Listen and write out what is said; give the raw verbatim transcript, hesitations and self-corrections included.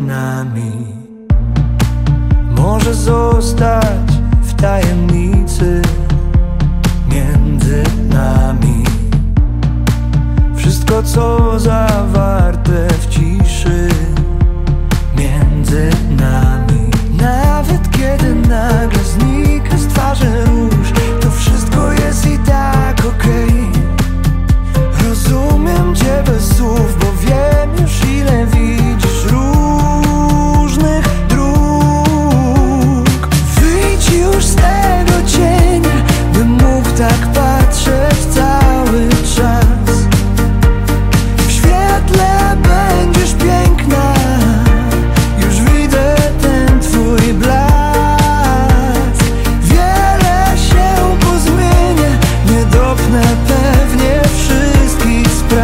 nami może zostać w tajemnicy między nami. Wszystko co zawarte